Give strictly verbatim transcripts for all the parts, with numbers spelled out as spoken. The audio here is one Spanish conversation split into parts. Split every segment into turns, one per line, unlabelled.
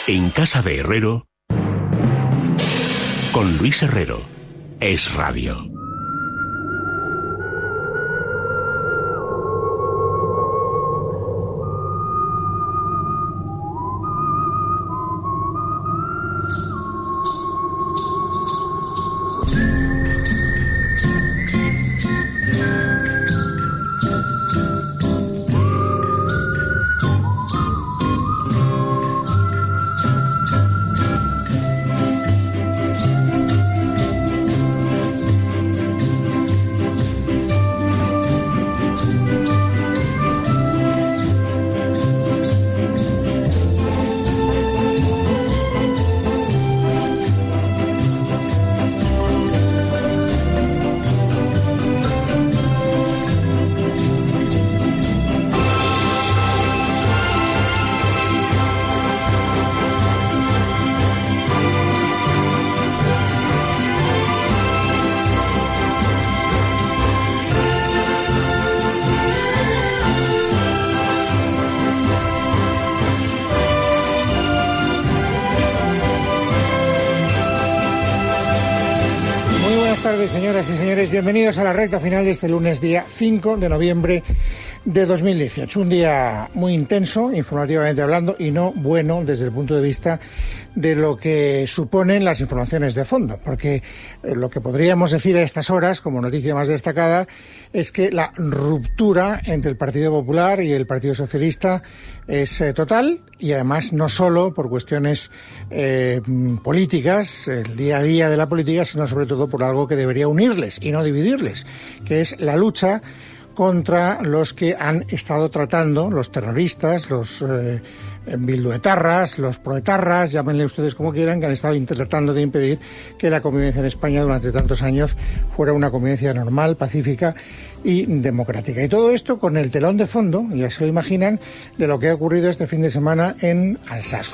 En casa de Herrero, con Luis Herrero, Es Radio.
Señoras y señores, bienvenidos a la recta final de este lunes, día cinco de noviembre de dos mil dieciocho. Un día muy intenso, informativamente hablando, y no bueno desde el punto de vista de lo que suponen las informaciones de fondo, porque lo que podríamos decir a estas horas, como noticia más destacada, es que la ruptura entre el Partido Popular y el Partido Socialista es eh, total, y además no solo por cuestiones eh, políticas, el día a día de la política, sino sobre todo por algo que debería unirles y no dividirles, que es la lucha contra los que han estado tratando, los terroristas, los eh, bilduetarras, los proetarras, llámenle ustedes como quieran, que han estado tratando de impedir que la convivencia en España durante tantos años fuera una convivencia normal, pacífica y democrática. Y todo esto con el telón de fondo, ya se lo imaginan, de lo que ha ocurrido este fin de semana en Alsasu.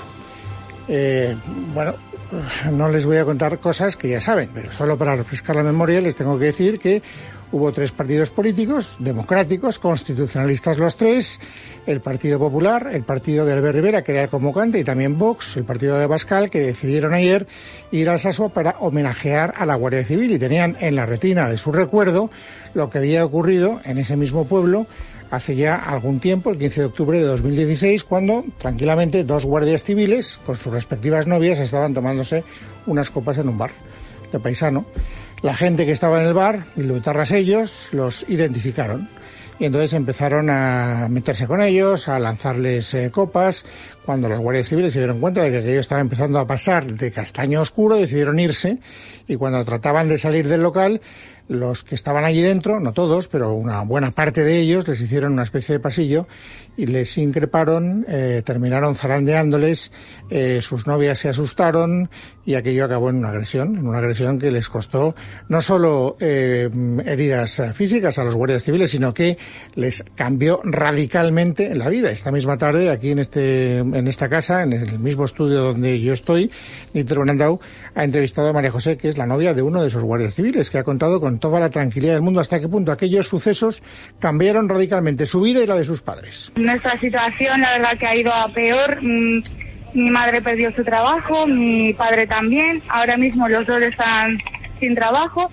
Eh, bueno, no les voy a contar cosas que ya saben, pero solo para refrescar la memoria les tengo que decir que hubo tres partidos políticos, democráticos, constitucionalistas los tres, el Partido Popular, el partido de Albert Rivera, que era el convocante, y también Vox, el partido de Abascal, que decidieron ayer ir a Alsasua para homenajear a la Guardia Civil, y tenían en la retina de su recuerdo lo que había ocurrido en ese mismo pueblo hace ya algún tiempo, el quince de octubre de dos mil dieciséis, cuando tranquilamente dos guardias civiles con sus respectivas novias estaban tomándose unas copas en un bar de paisano. La gente que estaba en el bar, bilduetarras ellos, los identificaron. Y entonces empezaron a meterse con ellos, a lanzarles eh, copas. Cuando los guardias civiles se dieron cuenta de que aquello estaba empezando a pasar de castaño oscuro, decidieron irse. Y cuando trataban de salir del local, los que estaban allí dentro, no todos, pero una buena parte de ellos, les hicieron una especie de pasillo y les increparon, eh, terminaron zarandeándoles, eh, sus novias se asustaron y aquello acabó en una agresión, en una agresión que les costó no solo eh, heridas físicas a los guardias civiles, sino que les cambió radicalmente la vida. Esta misma tarde, aquí en este en esta casa, en el mismo estudio donde yo estoy, Niter Brandau ha entrevistado a María José, que es la novia de uno de esos guardias civiles, que ha contado con toda la tranquilidad del mundo hasta qué punto aquellos sucesos cambiaron radicalmente su vida y la de sus padres.
Nuestra situación, la verdad, que ha ido a peor. Mi madre perdió su trabajo, mi padre también. Ahora mismo los dos están sin trabajo.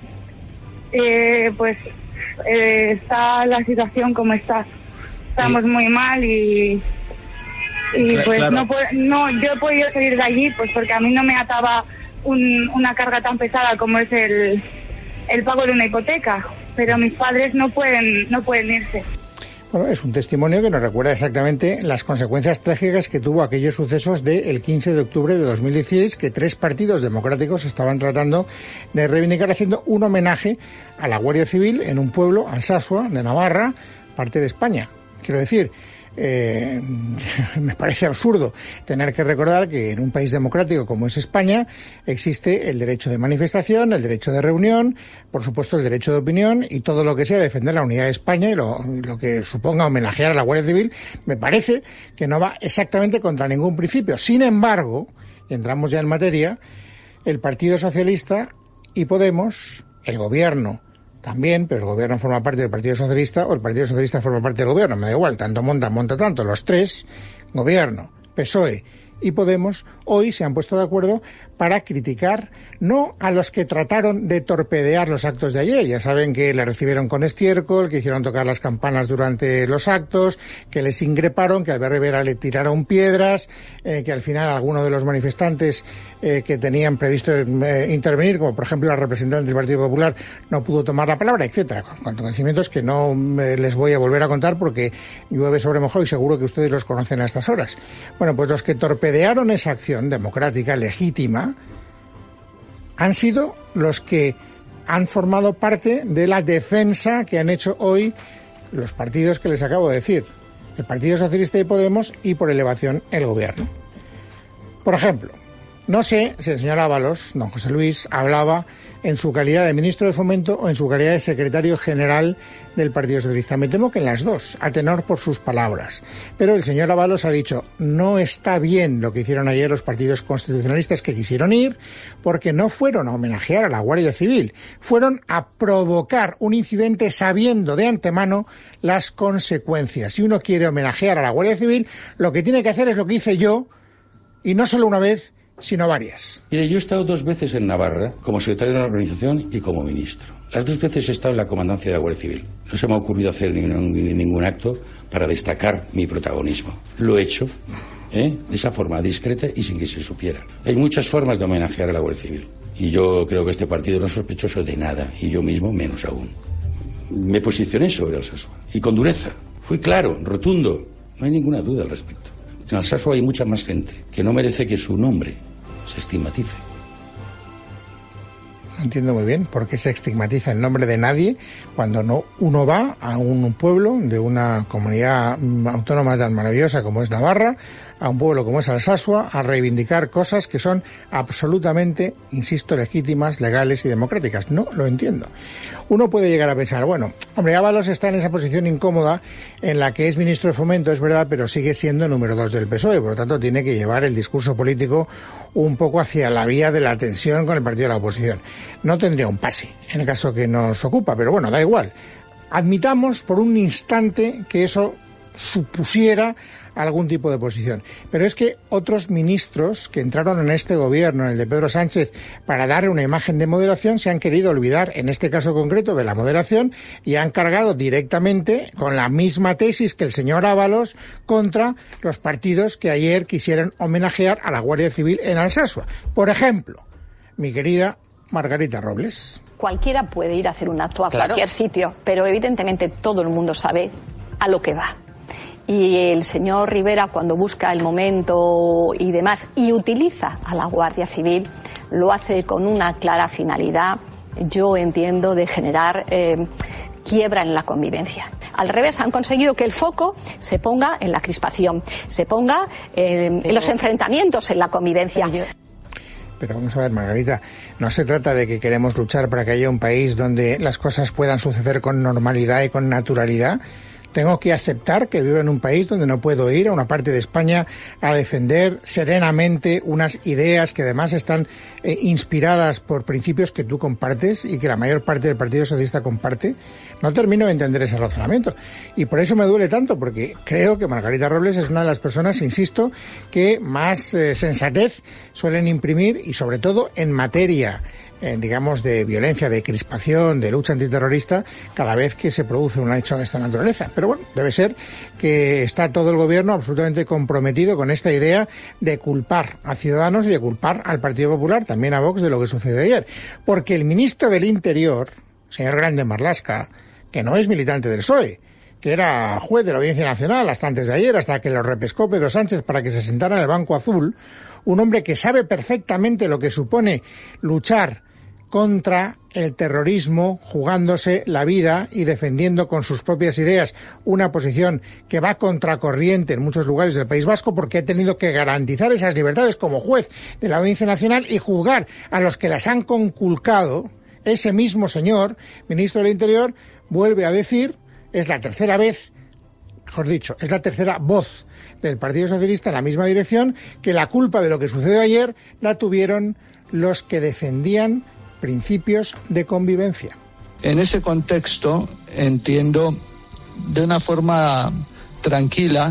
Eh, pues eh, está la situación como está. Estamos sí. muy mal y, y pues claro. no, puedo, no yo he podido salir de allí pues porque a mí no me ataba un, una carga tan pesada como es el, el pago de una hipoteca. Pero mis padres no pueden, no pueden irse.
Bueno, es un testimonio que nos recuerda exactamente las consecuencias trágicas que tuvo aquellos sucesos del quince de octubre de dos mil dieciséis, que tres partidos democráticos estaban tratando de reivindicar haciendo un homenaje a la Guardia Civil en un pueblo, Alsasua, de Navarra, parte de España. Quiero decir, eh, me parece absurdo tener que recordar que en un país democrático como es España existe el derecho de manifestación, el derecho de reunión, por supuesto el derecho de opinión y todo lo que sea defender la unidad de España y lo, lo que suponga homenajear a la Guardia Civil. Me parece que no va exactamente contra ningún principio. Sin embargo, y entramos ya en materia, el Partido Socialista y Podemos, el Gobierno también, pero el Gobierno forma parte del Partido Socialista o el Partido Socialista forma parte del Gobierno, me da igual, tanto monta, monta tanto, los tres, Gobierno, P S O E y Podemos hoy se han puesto de acuerdo para criticar no a los que trataron de torpedear los actos de ayer. Ya saben que le recibieron con estiércol, que hicieron tocar las campanas durante los actos, que les increparon, que a Albert Rivera le tiraron piedras, eh, que al final algunos de los manifestantes eh, que tenían previsto eh, intervenir, como por ejemplo la representante del Partido Popular, no pudo tomar la palabra, etcétera, con acontecimientos que no eh, les voy a volver a contar porque llueve sobre mojado y seguro que ustedes los conocen a estas horas. Bueno, pues los que torpedearon esa acción democrática, legítima, han sido los que han formado parte de la defensa que han hecho hoy los partidos que les acabo de decir, el Partido Socialista y Podemos, y por elevación el Gobierno. Por ejemplo, no sé si el señor Ábalos, don José Luis, hablaba en su calidad de ministro de Fomento o en su calidad de secretario general del Partido Socialista. Me temo que en las dos, a tenor por sus palabras. Pero el señor Ábalos ha dicho, no está bien lo que hicieron ayer los partidos constitucionalistas que quisieron ir, porque no fueron a homenajear a la Guardia Civil, fueron a provocar un incidente sabiendo de antemano las consecuencias. Si uno quiere homenajear a la Guardia Civil, lo que tiene que hacer es lo que hice yo, y no solo una vez, sino varias.
Mire, yo he estado dos veces en Navarra como secretario de la organización y como ministro. Las dos veces he estado en la comandancia de la Guardia Civil. No se me ha ocurrido hacer ningún, ningún acto para destacar mi protagonismo. Lo he hecho, ¿eh? de esa forma discreta y sin que se supiera. Hay muchas formas de homenajear a la Guardia Civil. Y yo creo que este partido no es sospechoso de nada, y yo mismo menos aún. Me posicioné sobre Alsasua, y con dureza. Fui claro, rotundo. No hay ninguna duda al respecto. En Alsasua hay mucha más gente que no merece que su nombre se estigmatice.
No entiendo muy bien por qué se estigmatiza el nombre de nadie cuando no uno va a un pueblo de una comunidad autónoma tan maravillosa como es Navarra, a un pueblo como es Alsasua, a reivindicar cosas que son absolutamente, insisto, legítimas, legales y democráticas. No lo entiendo. Uno puede llegar a pensar, bueno, hombre, Ábalos está en esa posición incómoda en la que es ministro de Fomento, es verdad, pero sigue siendo número dos del P S O E, por lo tanto tiene que llevar el discurso político un poco hacia la vía de la tensión con el partido de la oposición. No tendría un pase en el caso que nos ocupa, pero bueno, da igual. Admitamos por un instante que eso supusiera algún tipo de posición. Pero es que otros ministros que entraron en este gobierno, en el de Pedro Sánchez, para dar una imagen de moderación, se han querido olvidar, en este caso concreto, de la moderación y han cargado directamente con la misma tesis que el señor Ábalos contra los partidos que ayer quisieron homenajear a la Guardia Civil en Alsasua. Por ejemplo, mi querida Margarita Robles.
Cualquiera puede ir a hacer un acto a
claro.
cualquier sitio, pero evidentemente todo el mundo sabe a lo que va. Y el señor Rivera, cuando busca el momento y demás, y utiliza a la Guardia Civil, lo hace con una clara finalidad, yo entiendo, de generar eh, quiebra en la convivencia. Al revés, han conseguido que el foco se ponga en la crispación, se ponga en, en los enfrentamientos en la convivencia.
Pero vamos a ver, Margarita, no se trata de que queremos luchar para que haya un país donde las cosas puedan suceder con normalidad y con naturalidad. Tengo que aceptar que vivo en un país donde no puedo ir a una parte de España a defender serenamente unas ideas que además están eh, inspiradas por principios que tú compartes y que la mayor parte del Partido Socialista comparte. No termino de entender ese razonamiento. Y por eso me duele tanto, porque creo que Margarita Robles es una de las personas, insisto, que más eh, sensatez suelen imprimir y sobre todo en materia Eh, digamos, de violencia, de crispación, de lucha antiterrorista, cada vez que se produce un hecho de esta naturaleza. Pero bueno, debe ser que está todo el gobierno absolutamente comprometido con esta idea de culpar a Ciudadanos y de culpar al Partido Popular, también a Vox, de lo que sucedió ayer. Porque el ministro del Interior, señor Grande Marlaska, que no es militante del P S O E, que era juez de la Audiencia Nacional hasta antes de ayer, hasta que lo repescó Pedro Sánchez para que se sentara en el banco azul, un hombre que sabe perfectamente lo que supone luchar contra el terrorismo, jugándose la vida y defendiendo con sus propias ideas una posición que va contracorriente en muchos lugares del País Vasco, porque ha tenido que garantizar esas libertades como juez de la Audiencia Nacional y juzgar a los que las han conculcado. Ese mismo señor, ministro del Interior, vuelve a decir, es la tercera vez, mejor dicho, es la tercera voz del Partido Socialista en la misma dirección, que la culpa de lo que sucedió ayer la tuvieron los que defendían principios de convivencia.
En ese contexto entiendo de una forma tranquila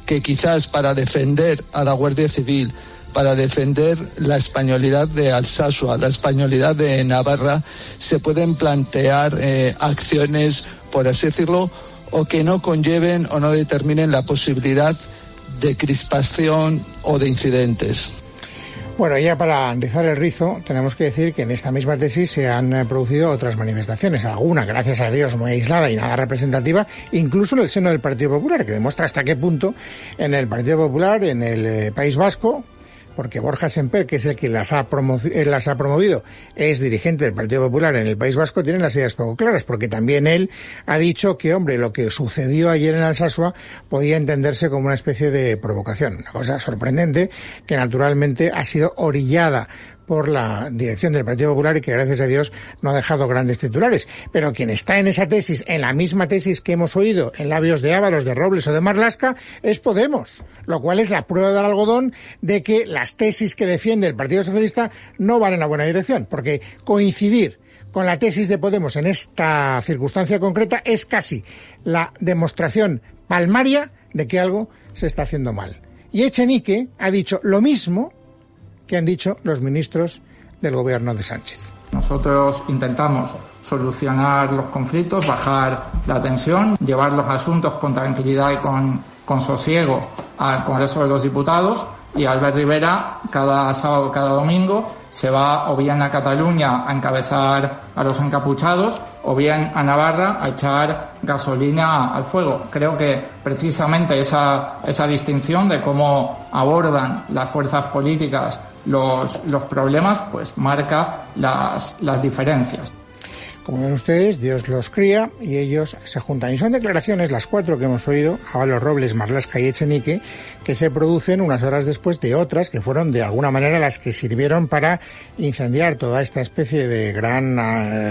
que quizás para defender a la Guardia Civil, para defender la españolidad de Alsasua, la españolidad de Navarra, se pueden plantear eh, acciones, por así decirlo, o que no conlleven o no determinen la posibilidad de crispación o de incidentes.
Bueno, ya para rizar el rizo, tenemos que decir que en esta misma tesis se han eh, producido otras manifestaciones, alguna, gracias a Dios, muy aislada y nada representativa, incluso en el seno del Partido Popular, que demuestra hasta qué punto en el Partido Popular, en el eh, País Vasco, porque Borja Semper, que es el que las ha, promo- las ha promovido, es dirigente del Partido Popular en el País Vasco, tiene las ideas poco claras, porque también él ha dicho que, hombre, lo que sucedió ayer en Alsasua podía entenderse como una especie de provocación. Una cosa sorprendente que naturalmente ha sido orillada por la dirección del Partido Popular y que, gracias a Dios, no ha dejado grandes titulares. Pero quien está en esa tesis, en la misma tesis que hemos oído en labios de Ábalos, de Robles o de Marlaska, es Podemos, lo cual es la prueba del algodón de que las tesis que defiende el Partido Socialista no van en la buena dirección, porque coincidir con la tesis de Podemos en esta circunstancia concreta es casi la demostración palmaria de que algo se está haciendo mal. Y Echenique ha dicho lo mismo que han dicho los ministros del gobierno de Sánchez.
Nosotros intentamos solucionar los conflictos, bajar la tensión, llevar los asuntos con tranquilidad y con, con sosiego al Congreso de los Diputados, y Albert Rivera cada sábado, cada domingo se va o bien a Cataluña a encabezar a los encapuchados o bien a Navarra a echar gasolina al fuego. Creo que precisamente esa, esa distinción de cómo abordan las fuerzas políticas los, los problemas, pues marca las, las diferencias.
Como ven ustedes, Dios los cría y ellos se juntan. Y son declaraciones, las cuatro que hemos oído, Ábalos, Robles, Marlaska y Echenique, que se producen unas horas después de otras que fueron de alguna manera las que sirvieron para incendiar toda esta especie de gran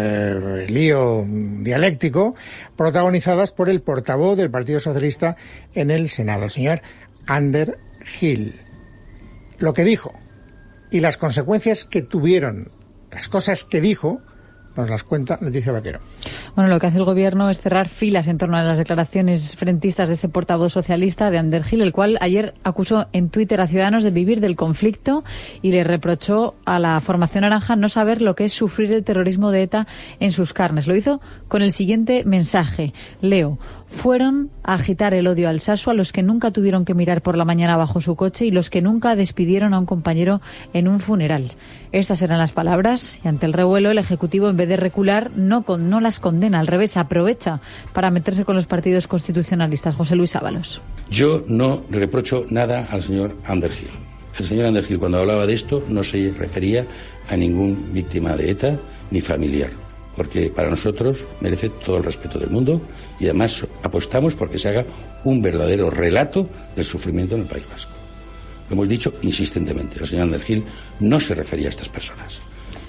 eh, lío dialéctico, protagonizadas por el portavoz del Partido Socialista en el Senado, el señor Ander Gil. Lo que dijo y las consecuencias que tuvieron, las cosas que dijo, nos las cuenta Leticia Vaquero.
Bueno, lo que hace el gobierno es cerrar filas en torno a las declaraciones frentistas de ese portavoz socialista de Ander Gil, el cual ayer acusó en Twitter a Ciudadanos de vivir del conflicto y le reprochó a la formación naranja no saber lo que es sufrir el terrorismo de ETA en sus carnes. Lo hizo con el siguiente mensaje. Leo: fueron a agitar el odio a Alsasua los que nunca tuvieron que mirar por la mañana bajo su coche y los que nunca despidieron a un compañero en un funeral. Estas eran las palabras, y ante el revuelo el Ejecutivo, en vez de recular, no, con, no las condena, al revés, aprovecha para meterse con los partidos constitucionalistas. José Luis Ábalos.
Yo no reprocho nada al señor Ander Gil. El señor Ander Gil, cuando hablaba de esto, no se refería a ningún víctima de ETA ni familiar, porque para nosotros merece todo el respeto del mundo y además apostamos porque se haga un verdadero relato del sufrimiento en el País Vasco. Lo hemos dicho insistentemente, el señor Ander Gil no se refería a estas personas.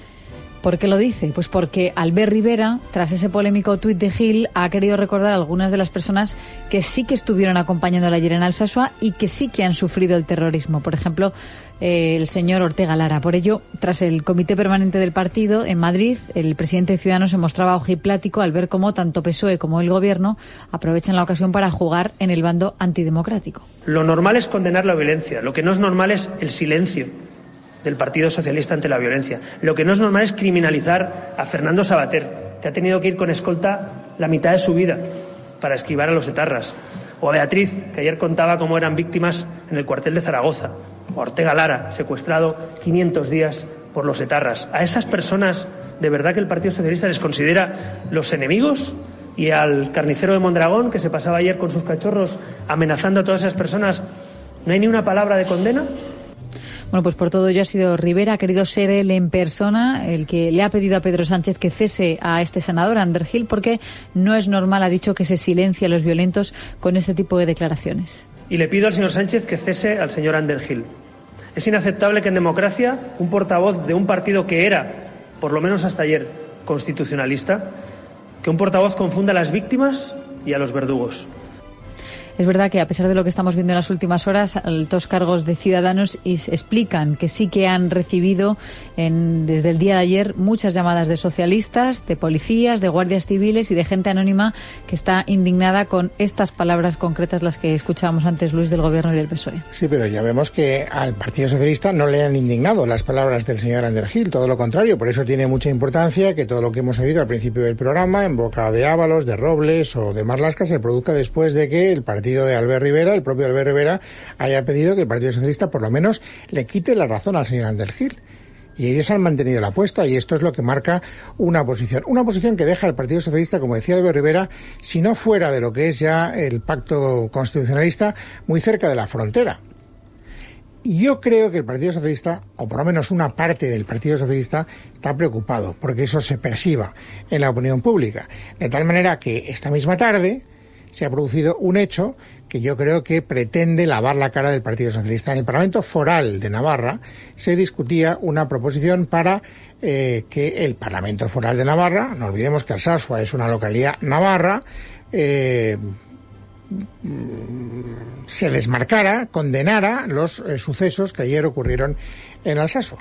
¿Por qué lo dice? Pues porque Albert Rivera, tras ese polémico tuit de Gil, ha querido recordar a algunas de las personas que sí que estuvieron acompañándola ayer en Alsasua y que sí que han sufrido el terrorismo. Por ejemplo, eh, el señor Ortega Lara. Por ello, tras el comité permanente del partido en Madrid, el presidente de Ciudadanos se mostraba ojiplático al ver cómo tanto P S O E como el Gobierno aprovechan la ocasión para jugar en el bando antidemocrático.
Lo normal es condenar la violencia. Lo que no es normal es el silencio del Partido Socialista ante la violencia. Lo que no es normal es criminalizar a Fernando Savater, que ha tenido que ir con escolta la mitad de su vida para esquivar a los etarras. O a Beatriz, que ayer contaba cómo eran víctimas en el cuartel de Zaragoza. O a Ortega Lara, secuestrado quinientos días por los etarras. A esas personas, ¿de verdad que el Partido Socialista les considera los enemigos? Y al carnicero de Mondragón, que se pasaba ayer con sus cachorros amenazando a todas esas personas, ¿no hay ni una palabra de condena?
Bueno, pues por todo ello ha sido Rivera, ha querido ser él en persona el que le ha pedido a Pedro Sánchez que cese a este senador, Ander Gil, porque no es normal, ha dicho, que se silencie a los violentos con este tipo de declaraciones.
Y le pido al señor Sánchez que cese al señor Ander Gil. Es inaceptable que en democracia un portavoz de un partido que era, por lo menos hasta ayer, constitucionalista, que un portavoz confunda a las víctimas y a los verdugos.
Es verdad que a pesar de lo que estamos viendo en las últimas horas, altos cargos de Ciudadanos explican que sí que han recibido en, desde el día de ayer muchas llamadas de socialistas, de policías, de guardias civiles y de gente anónima que está indignada con estas palabras concretas, las que escuchábamos antes, Luis, del Gobierno y del P S O E.
Sí, pero ya vemos que al Partido Socialista no le han indignado las palabras del señor Ander Gil, todo lo contrario. Por eso tiene mucha importancia que todo lo que hemos oído al principio del programa, en boca de Ábalos, de Robles o de Marlaska, se produzca después de que el partido de Albert Rivera, el propio Albert Rivera, haya pedido que el Partido Socialista por lo menos le quite la razón al señor Ander Gil. Y ellos han mantenido la apuesta, y esto es lo que marca una posición. Una posición que deja al Partido Socialista, como decía Albert Rivera, si no fuera de lo que es ya el pacto constitucionalista, muy cerca de la frontera. Y yo creo que el Partido Socialista, o por lo menos una parte del Partido Socialista, está preocupado porque eso se perciba en la opinión pública. De tal manera que esta misma tarde se ha producido un hecho que yo creo que pretende lavar la cara del Partido Socialista. En el Parlamento Foral de Navarra se discutía una proposición para eh, que el Parlamento Foral de Navarra, no olvidemos que Alsasua es una localidad navarra, eh, se desmarcara, condenara los eh, sucesos que ayer ocurrieron en Alsasua.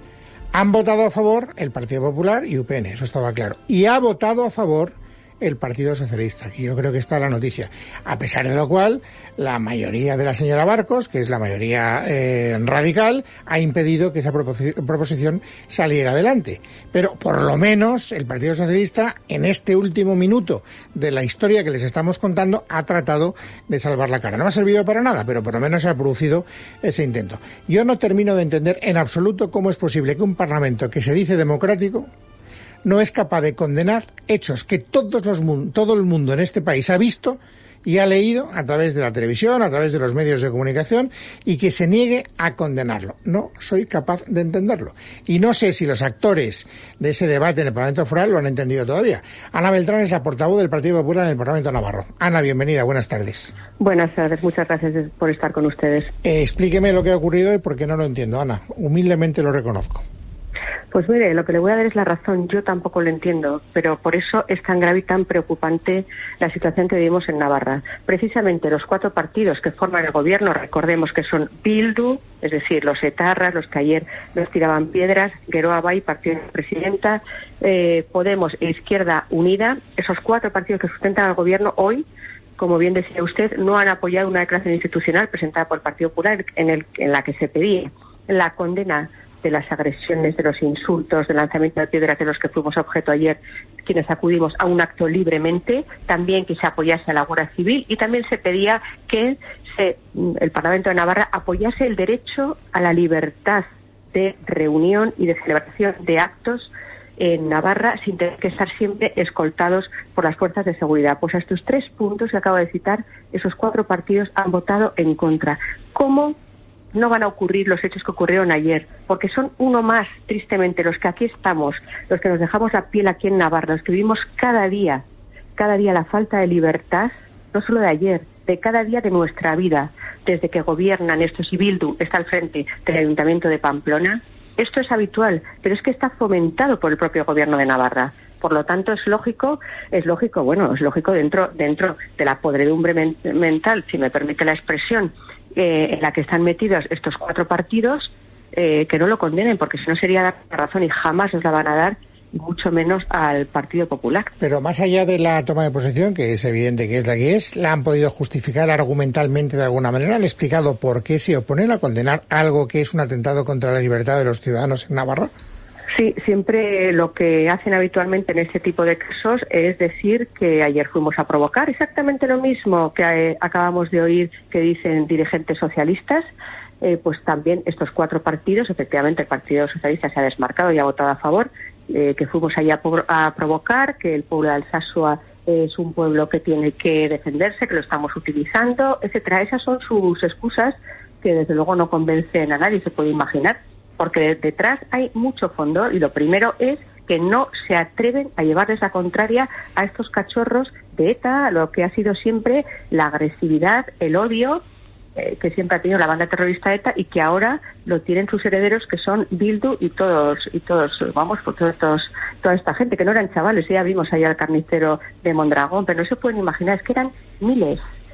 Han votado a favor el Partido Popular y U P N, eso estaba claro. Y ha votado a favor el Partido Socialista, que yo creo que está la noticia. A pesar de lo cual, la mayoría de la señora Barcos, que es la mayoría eh, radical, ha impedido que esa proposición saliera adelante. Pero por lo menos el Partido Socialista, en este último minuto de la historia que les estamos contando, ha tratado de salvar la cara. No ha servido para nada, pero por lo menos se ha producido ese intento. Yo no termino de entender en absoluto cómo es posible que un Parlamento que se dice democrático no es capaz de condenar hechos que todos los todo el mundo en este país ha visto y ha leído a través de la televisión, a través de los medios de comunicación, y que se niegue a condenarlo. No soy capaz de entenderlo. Y no sé si los actores de ese debate en el Parlamento Foral lo han entendido todavía. Ana Beltrán es la portavoz del Partido Popular en el Parlamento Navarro. Ana, bienvenida, buenas tardes.
Buenas tardes, muchas gracias por estar con ustedes.
Eh, explíqueme lo que ha ocurrido y por qué no lo entiendo, Ana. Humildemente lo reconozco.
Pues mire, lo que le voy a dar es la razón. Yo tampoco lo entiendo, pero por eso es tan grave y tan preocupante la situación que vivimos en Navarra. Precisamente los cuatro partidos que forman el gobierno, recordemos que son Bildu, es decir, los etarras, los que ayer nos tiraban piedras, Geroa Bai, Partido de la Presidenta, eh, Podemos e Izquierda Unida, esos cuatro partidos que sustentan al gobierno hoy, como bien decía usted, no han apoyado una declaración institucional presentada por el Partido Popular en, el, en la que se pedía la condena de las agresiones, de los insultos, del lanzamiento de piedras de los que fuimos objeto ayer, quienes acudimos a un acto libremente, también que se apoyase a la Guardia Civil, y también se pedía que se, el Parlamento de Navarra apoyase el derecho a la libertad de reunión y de celebración de actos en Navarra sin tener que estar siempre escoltados por las fuerzas de seguridad. Pues a estos tres puntos que acabo de citar, esos cuatro partidos han votado en contra. ¿Cómo no van a ocurrir los hechos que ocurrieron ayer? Porque son uno más, tristemente, los que aquí estamos, los que nos dejamos la piel aquí en Navarra, los que vivimos cada día, cada día la falta de libertad, no solo de ayer, de cada día de nuestra vida, desde que gobiernan estos y Bildu está al frente del Ayuntamiento de Pamplona. Esto es habitual, pero es que está fomentado por el propio gobierno de Navarra. Por lo tanto, es lógico, es lógico, bueno, es lógico dentro, dentro de la podredumbre men- mental, si me permite la expresión, Eh, en la que están metidos estos cuatro partidos, eh, que no lo condenen, porque si no sería dar la razón y jamás nos la van a dar, y mucho menos al Partido Popular.
Pero más allá de la toma de posesión, que es evidente que es la que es, ¿la han podido justificar argumentalmente de alguna manera? ¿Han explicado por qué se oponen a condenar algo que es un atentado contra la libertad de los ciudadanos en Navarra?
Sí, siempre lo que hacen habitualmente en este tipo de casos es decir que ayer fuimos a provocar, exactamente lo mismo que eh, acabamos de oír que dicen dirigentes socialistas. Eh, pues también estos cuatro partidos, efectivamente el Partido Socialista se ha desmarcado y ha votado a favor, eh, que fuimos allá a, a provocar, que el pueblo de Alsasua es un pueblo que tiene que defenderse, que lo estamos utilizando, etcétera. Esas son sus excusas que desde luego no convencen a nadie, se puede imaginar, porque detrás hay mucho fondo, y lo primero es que no se atreven a llevarles la contraria a estos cachorros de ETA, lo que ha sido siempre la agresividad, el odio eh, que siempre ha tenido la banda terrorista ETA, y que ahora lo tienen sus herederos, que son Bildu y todos, y todos, vamos, por todos estos, toda esta gente, que no eran chavales, ya vimos allá al carnicero de Mondragón, pero no se pueden imaginar, es que eran miles,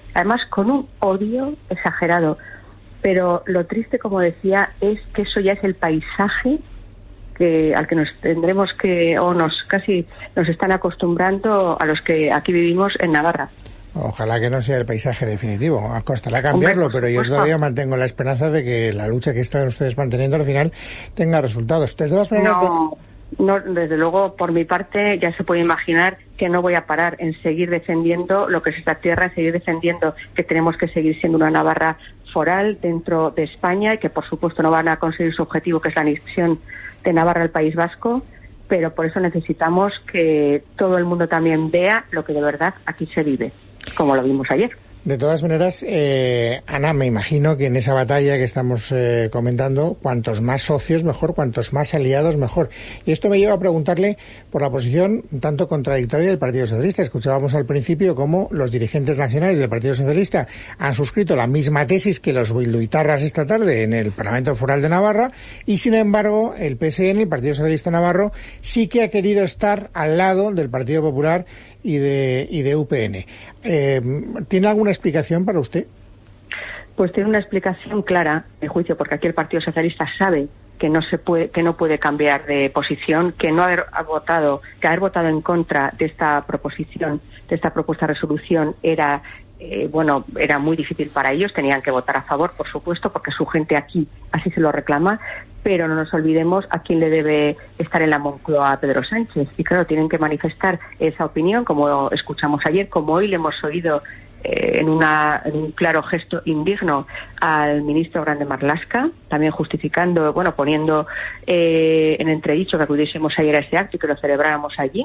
además con un odio exagerado. Pero lo triste, como decía, es que eso ya es el paisaje que al que nos tendremos que, o nos casi nos están acostumbrando a los que aquí vivimos en Navarra.
Ojalá que no sea el paisaje definitivo. Costará cambiarlo, Hombre, pero yo todavía mantengo la esperanza de que la lucha que están ustedes manteniendo al final tenga resultados. De todas maneras,
no, no, desde luego, por mi parte, ya se puede imaginar que no voy a parar en seguir defendiendo lo que es esta tierra, en seguir defendiendo que tenemos que seguir siendo una Navarra foral dentro de España y que, por supuesto, no van a conseguir su objetivo, que es la anexión de Navarra al País Vasco, pero por eso necesitamos que todo el mundo también vea lo que de verdad aquí se vive, como lo vimos ayer.
De todas maneras, eh, Ana, me imagino que en esa batalla que estamos eh, comentando, cuantos más socios mejor, cuantos más aliados mejor. Y esto me lleva a preguntarle por la posición un tanto contradictoria del Partido Socialista. Escuchábamos al principio cómo los dirigentes nacionales del Partido Socialista han suscrito la misma tesis que los bilduitarras esta tarde en el Parlamento Foral de Navarra, y sin embargo el P S N, el Partido Socialista Navarro, sí que ha querido estar al lado del Partido Popular y de y de U P N. Eh, ¿Tiene alguna explicación para usted?
Pues tiene una explicación clara, en juicio, porque aquí el Partido Socialista sabe que no se puede, que no puede cambiar de posición, que no haber votado, que haber votado en contra de esta proposición, de esta propuesta de resolución era Eh, bueno, era muy difícil para ellos, tenían que votar a favor, por supuesto, porque su gente aquí así se lo reclama, pero no nos olvidemos a quién le debe estar en la Moncloa a Pedro Sánchez. Y claro, tienen que manifestar esa opinión, como escuchamos ayer, como hoy le hemos oído eh, en, una, en un claro gesto indigno al ministro Grande Marlaska, también justificando, bueno, poniendo eh, en entredicho que acudiésemos ayer a ese acto y que lo celebráramos allí.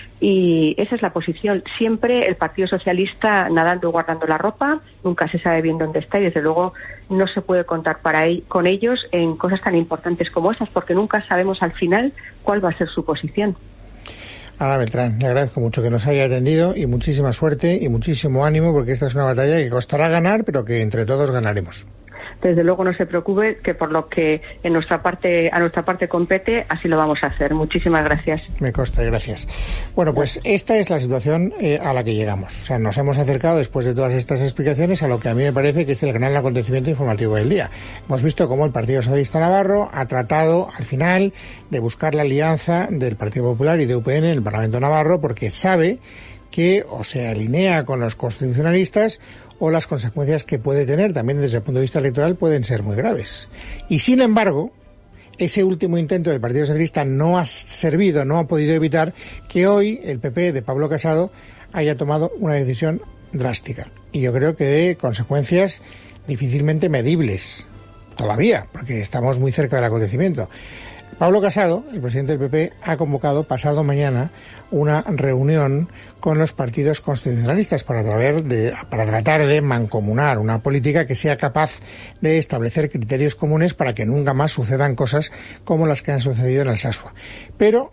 Y esa es la posición. Siempre el Partido Socialista nadando y guardando la ropa, nunca se sabe bien dónde está y desde luego no se puede contar para él, con ellos en cosas tan importantes como esas, porque nunca sabemos al final cuál va a ser su posición.
Ana Beltrán, le agradezco mucho que nos haya atendido y muchísima suerte y muchísimo ánimo, porque esta es una batalla que costará ganar, pero que entre todos ganaremos.
Desde luego no se preocupe, que por lo que en nuestra parte a nuestra parte compete, así lo vamos a hacer. Muchísimas gracias.
Me consta, gracias. Bueno, pues esta es la situación eh, a la que llegamos. O sea, nos hemos acercado después de todas estas explicaciones a lo que a mí me parece que es el gran acontecimiento informativo del día. Hemos visto cómo el Partido Socialista Navarro ha tratado al final de buscar la alianza del Partido Popular y de U P N en el Parlamento Navarro, porque sabe que o se alinea con los constitucionalistas o las consecuencias que puede tener también desde el punto de vista electoral pueden ser muy graves. Y sin embargo, ese último intento del Partido Socialista no ha servido, no ha podido evitar que hoy el P P de Pablo Casado haya tomado una decisión drástica. Y yo creo que de consecuencias difícilmente medibles todavía, porque estamos muy cerca del acontecimiento. Pablo Casado, el presidente del P P, ha convocado pasado mañana una reunión con los partidos constitucionalistas para, de, para tratar de mancomunar una política que sea capaz de establecer criterios comunes para que nunca más sucedan cosas como las que han sucedido en Alsasua. Pero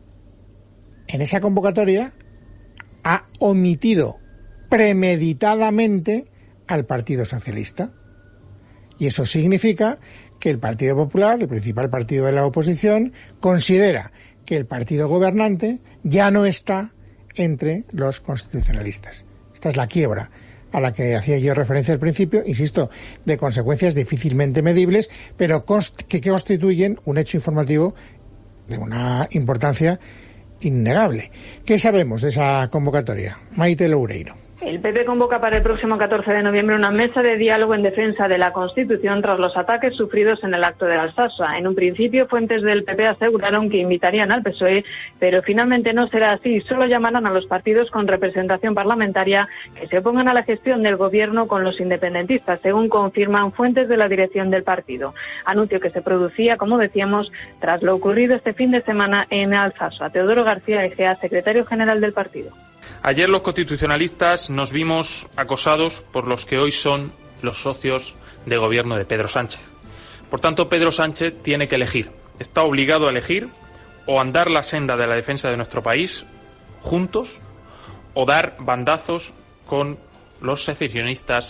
en esa convocatoria ha omitido premeditadamente al Partido Socialista. Y eso significa que el Partido Popular, el principal partido de la oposición, considera que el partido gobernante ya no está entre los constitucionalistas. Esta es la quiebra a la que hacía yo referencia al principio, insisto, de consecuencias difícilmente medibles, pero que constituyen un hecho informativo de una importancia innegable. ¿Qué sabemos de esa convocatoria? Maite Loureiro.
El P P convoca para el próximo catorce de noviembre una mesa de diálogo en defensa de la Constitución tras los ataques sufridos en el acto de Alsasua. En un principio, fuentes del P P aseguraron que invitarían al P S O E, pero finalmente no será así. Solo llamarán a los partidos con representación parlamentaria que se opongan a la gestión del gobierno con los independentistas, según confirman fuentes de la dirección del partido. Anuncio que se producía, como decíamos, tras lo ocurrido este fin de semana en Alsasua. Teodoro García Egea, secretario general del partido.
Ayer los constitucionalistas nos vimos acosados por los que hoy son los socios de gobierno de Pedro Sánchez. Por tanto, Pedro Sánchez tiene que elegir. Está obligado a elegir o andar la senda de la defensa de nuestro país juntos o dar bandazos con los secesionistas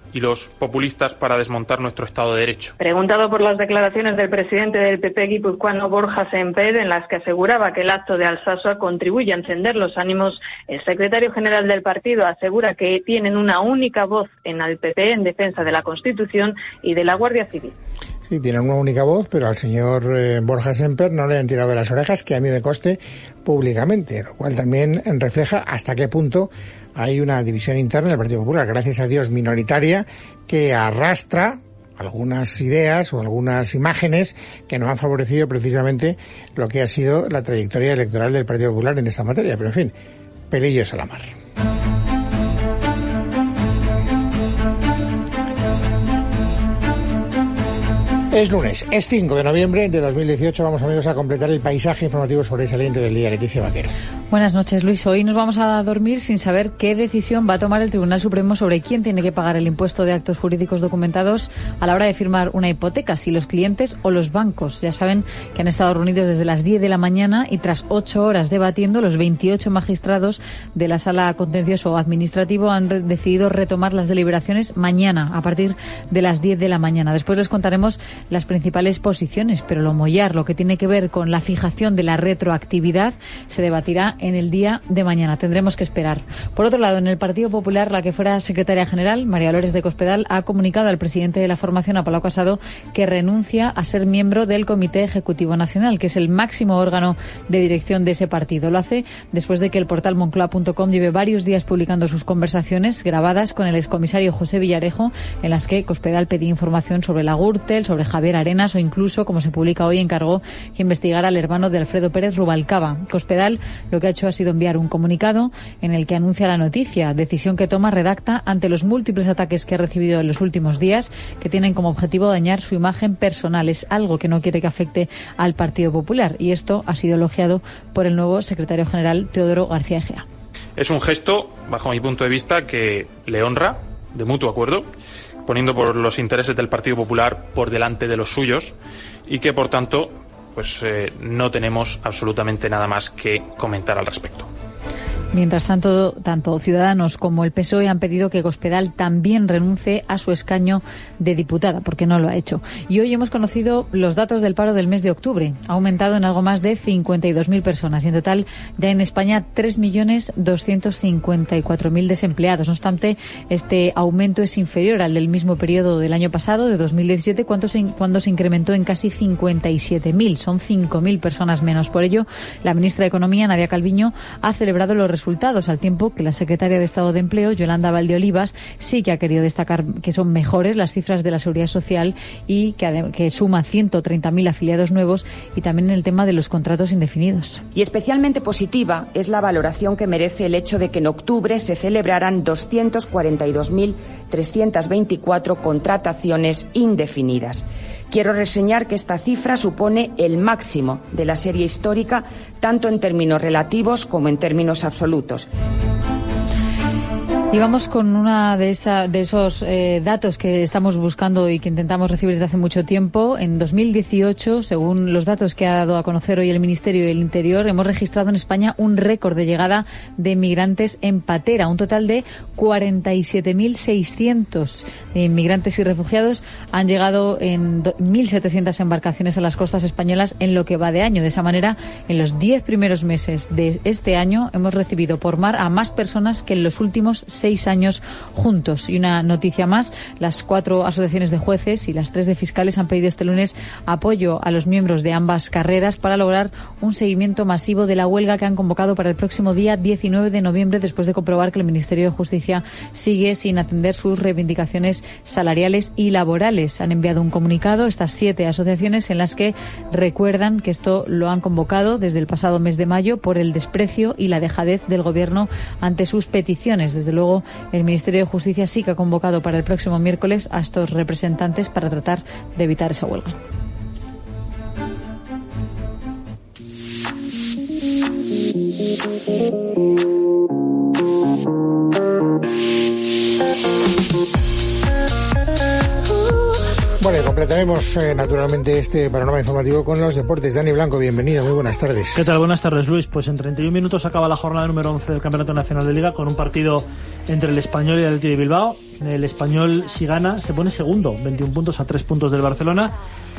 y los populistas para desmontar nuestro Estado de Derecho.
Preguntado por las declaraciones del presidente del P P guipuzcoano, Borja Sémper, en las que aseguraba que el acto de Alsasua contribuye a encender los ánimos, el secretario general del partido asegura que tienen una única voz en el P P en defensa de la Constitución y de la Guardia Civil.
Sí, tienen una única voz, pero al señor eh, Borja Sémper no le han tirado de las orejas, que a mí me conste, públicamente, lo cual también refleja hasta qué punto hay una división interna del Partido Popular, gracias a Dios minoritaria, que arrastra algunas ideas o algunas imágenes que no han favorecido precisamente lo que ha sido la trayectoria electoral del Partido Popular en esta materia. Pero en fin, pelillos a la mar. Es lunes, es cinco de noviembre de dos mil dieciocho. Vamos, amigos, a completar el paisaje informativo sobresaliente del día. Leticia Vaquero.
Buenas noches, Luis. Hoy nos vamos a dormir sin saber qué decisión va a tomar el Tribunal Supremo sobre quién tiene que pagar el impuesto de actos jurídicos documentados a la hora de firmar una hipoteca, si los clientes o los bancos. Ya saben que han estado reunidos desde las diez de la mañana y tras ocho horas debatiendo, los veintiocho magistrados de la Sala Contencioso Administrativo han re- decidido retomar las deliberaciones mañana a partir de las diez de la mañana. Después les contaremos las principales posiciones, pero lo mollar, lo que tiene que ver con la fijación de la retroactividad, se debatirá en el día de mañana. Tendremos que esperar. Por otro lado, en el Partido Popular, la que fuera secretaria general, María Dolores de Cospedal, ha comunicado al presidente de la formación, a Palau Casado, que renuncia a ser miembro del Comité Ejecutivo Nacional, que es el máximo órgano de dirección de ese partido. Lo hace después de que el portal moncloa punto com lleve varios días publicando sus conversaciones grabadas con el excomisario José Villarejo, en las que Cospedal pedía información sobre la Gürtel, sobre Javier Arenas o incluso, como se publica hoy, encargó que investigara al hermano de Alfredo Pérez Rubalcaba. Cospedal lo que ha hecho ha sido enviar un comunicado en el que anuncia la noticia, decisión que toma redacta ante los múltiples ataques que ha recibido en los últimos días, que tienen como objetivo dañar su imagen personal. Es algo que no quiere que afecte al Partido Popular, y esto ha sido elogiado por el nuevo secretario general, Teodoro García Egea.
Es un gesto, bajo mi punto de vista, que le honra, de mutuo acuerdo, poniendo por los intereses del Partido Popular por delante de los suyos, y que, por tanto, pues eh, no tenemos absolutamente nada más que comentar al respecto.
Mientras tanto, tanto Ciudadanos como el P S O E han pedido que Cospedal también renuncie a su escaño de diputada, porque no lo ha hecho. Y hoy hemos conocido los datos del paro del mes de octubre. Ha aumentado en algo más de cincuenta y dos mil personas y en total ya en España tres millones doscientos cincuenta y cuatro mil desempleados. No obstante, este aumento es inferior al del mismo periodo del año pasado, de dos mil diecisiete, cuando se, cuando se incrementó en casi cincuenta y siete mil. Son cinco mil personas menos. Por ello, la ministra de Economía, Nadia Calviño, ha celebrado los resultados, al tiempo que la secretaria de Estado de Empleo, Yolanda Valdeolivas, sí que ha querido destacar que son mejores las cifras de la Seguridad Social y que, que suma ciento treinta mil afiliados nuevos, y también en el tema de los contratos indefinidos.
Y especialmente positiva es la valoración que merece el hecho de que en octubre se celebraran doscientos cuarenta y dos mil trescientos veinticuatro contrataciones indefinidas. Quiero reseñar que esta cifra supone el máximo de la serie histórica, tanto en términos relativos como en términos absolutos.
Y vamos con una de, esa, de esos eh, datos que estamos buscando y que intentamos recibir desde hace mucho tiempo. En dos mil dieciocho, según los datos que ha dado a conocer hoy el Ministerio del Interior, hemos registrado en España un récord de llegada de inmigrantes en patera. Un total de cuarenta y siete mil seiscientos inmigrantes y refugiados han llegado en mil setecientas embarcaciones a las costas españolas en lo que va de año. De esa manera, en los diez primeros meses de este año hemos recibido por mar a más personas que en los últimos seis años juntos. Y una noticia más, las cuatro asociaciones de jueces y las tres de fiscales han pedido este lunes apoyo a los miembros de ambas carreras para lograr un seguimiento masivo de la huelga que han convocado para el próximo día diecinueve de noviembre, después de comprobar que el Ministerio de Justicia sigue sin atender sus reivindicaciones salariales y laborales. Han enviado un comunicado estas siete asociaciones en las que recuerdan que esto lo han convocado desde el pasado mes de mayo por el desprecio y la dejadez del Gobierno ante sus peticiones. Desde luego, el Ministerio de Justicia sí que ha convocado para el próximo miércoles a estos representantes para tratar de evitar esa huelga.
Bueno, Completaremos eh, naturalmente este panorama informativo con los deportes. Dani Blanco, bienvenido, muy buenas tardes.
¿Qué tal? Buenas tardes, Luis. Pues en treinta y un minutos acaba la jornada número once del Campeonato Nacional de Liga con un partido entre el Español y el Athletic de Bilbao. El Español, si gana, se pone segundo, veintiún puntos a tres puntos del Barcelona.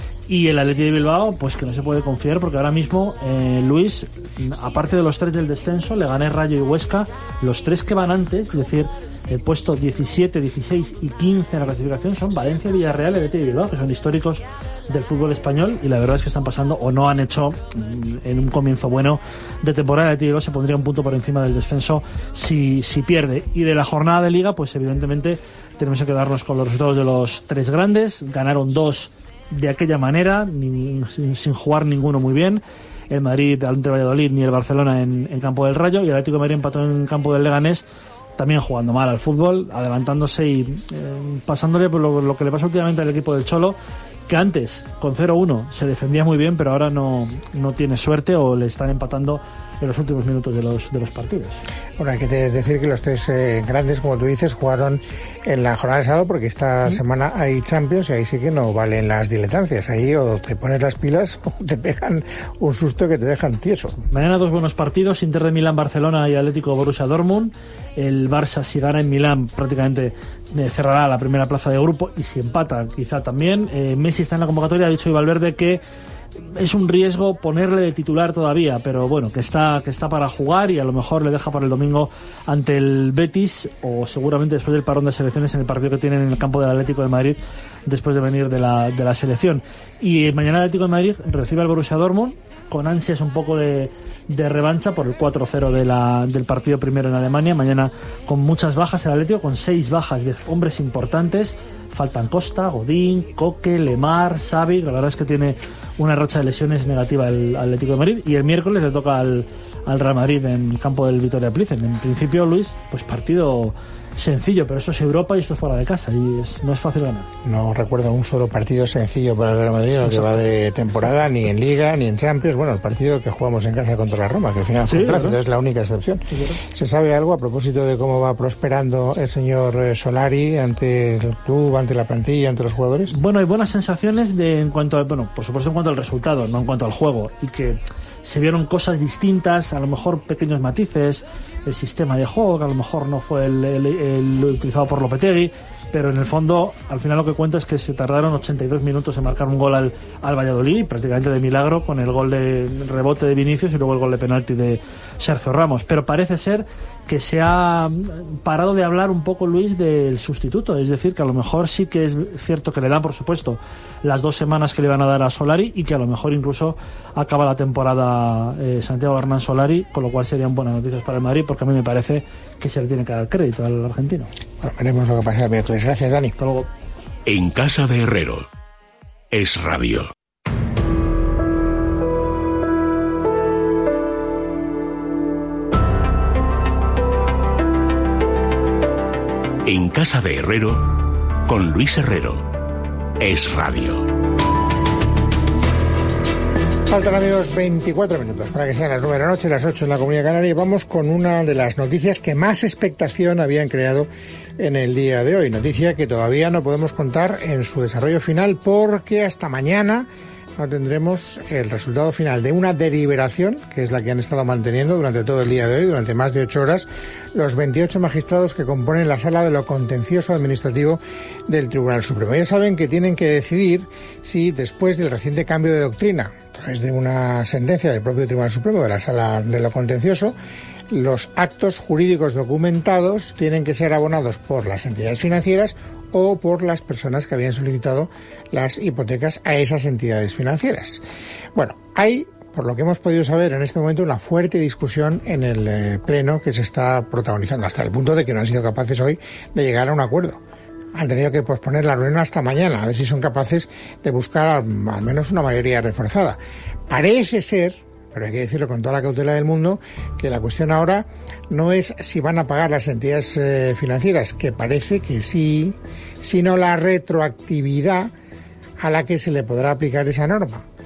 Y el Athletic de Bilbao, pues que no se puede confiar, porque ahora mismo, eh, Luis, aparte de los tres del descenso, le gané Rayo y Huesca, los tres que van antes, es decir, el puesto diecisiete, dieciséis y quince en la clasificación son Valencia, Villarreal y Athletic de Bilbao, que son históricos del fútbol español, y la verdad es que están pasando, o no han hecho en un comienzo bueno de temporada. El Athletic de Bilbao se pondría un punto por encima del descenso si, si pierde. Y de la jornada de Liga, pues evidentemente tenemos que quedarnos con los resultados de los tres grandes. Ganaron dos de aquella manera, ni, sin, sin jugar ninguno muy bien. El Madrid ante Valladolid, ni el Barcelona en, en campo del Rayo, y el Atlético de Madrid empató en campo del Leganés, también jugando mal al fútbol, adelantándose y eh, pasándole por lo, lo que le pasa últimamente al equipo del Cholo, que antes con cero uno se defendía muy bien, pero ahora no, no tiene suerte, o le están empatando en los últimos minutos de los de los partidos.
Bueno, hay que decir que los tres eh, grandes, como tú dices, jugaron en la jornada de sábado, porque esta ¿Sí? semana hay Champions y ahí sí que no valen las diletancias. Ahí o te pones las pilas o te pegan un susto que te dejan tieso.
Mañana dos buenos partidos, Inter de Milán, Barcelona y Atlético Borussia Dortmund. El Barça, si gana en Milán, prácticamente eh, cerrará la primera plaza de grupo, y si empata quizá también. Eh, Messi está en la convocatoria, ha dicho hoy Valverde que es un riesgo ponerle de titular todavía, pero bueno, que está que está para jugar, y a lo mejor le deja para el domingo ante el Betis, o seguramente después del parón de selecciones en el partido que tienen en el campo del Atlético de Madrid después de venir de la de la selección. Y mañana el Atlético de Madrid recibe al Borussia Dortmund con ansias un poco de, de revancha por el cuatro cero de la, del partido primero en Alemania. Mañana con muchas bajas, el Atlético con seis bajas de hombres importantes. Faltan Costa, Godín, Coque, Lemar, Xavi. La verdad es que tiene una racha de lesiones negativa el Atlético de Madrid, y el miércoles le toca al, al Real Madrid en el campo del Vitoria Plzen. En principio, Luis, pues partido sencillo, pero esto es Europa y esto es fuera de casa, y es, no es fácil ganar.
No recuerdo un solo partido sencillo para el Real Madrid en lo que va de temporada, ni en Liga, ni en Champions. Bueno, el partido que jugamos en casa contra la Roma, que al final fue sí, claro, es la única excepción. Sí, claro. ¿Se sabe algo a propósito de cómo va prosperando el señor Solari ante el club, ante la plantilla, ante los jugadores?
Bueno, hay buenas sensaciones de en cuanto a, bueno, por supuesto en cuanto al resultado, no en cuanto al juego, y que se vieron cosas distintas, a lo mejor pequeños matices, el sistema de juego, que a lo mejor no fue el, el, el utilizado por Lopetegui, pero en el fondo, al final lo que cuenta es que se tardaron ochenta y dos minutos en marcar un gol al, al Valladolid, prácticamente de milagro, con el gol de rebote de Vinicius y luego el gol de penalti de Sergio Ramos. Pero parece ser que se ha parado de hablar un poco, Luis, del sustituto, es decir, que a lo mejor sí que es cierto que le dan, por supuesto, las dos semanas que le van a dar a Solari, y que a lo mejor incluso acaba la temporada eh, Santiago Hernán Solari, con lo cual serían buenas noticias para el Madrid, porque a mí me parece que se le tiene que dar crédito al argentino.
Bueno, veremos lo que pasa el miércoles. Gracias, Dani. Hasta luego.
En casa de Herrero es radio. En casa de Herrero, con Luis Herrero, es radio.
Faltan, amigos, veinticuatro minutos para que sean las nueve de la noche, las ocho en la Comunidad Canaria, y vamos con una de las noticias que más expectación habían creado en el día de hoy. Noticia que todavía no podemos contar en su desarrollo final, porque hasta mañana no tendremos el resultado final de una deliberación, que es la que han estado manteniendo durante todo el día de hoy, durante más de ocho horas, los veintiocho magistrados que componen la Sala de lo Contencioso Administrativo del Tribunal Supremo. Ya saben que tienen que decidir si, después del reciente cambio de doctrina, a través de una sentencia del propio Tribunal Supremo, de la Sala de lo Contencioso, los actos jurídicos documentados tienen que ser abonados por las entidades financieras o por las personas que habían solicitado las hipotecas a esas entidades financieras. Bueno, hay, por lo que hemos podido saber en este momento, una fuerte discusión en el eh, Pleno que se está protagonizando, hasta el punto de que no han sido capaces hoy de llegar a un acuerdo. Han tenido que posponer la reunión hasta mañana, a ver si son capaces de buscar al, al menos una mayoría reforzada. Parece ser, pero hay que decirlo con toda la cautela del mundo, que la cuestión ahora no es si van a pagar las entidades eh, financieras, que parece que sí, sino la retroactividad a la que se le podrá aplicar esa norma.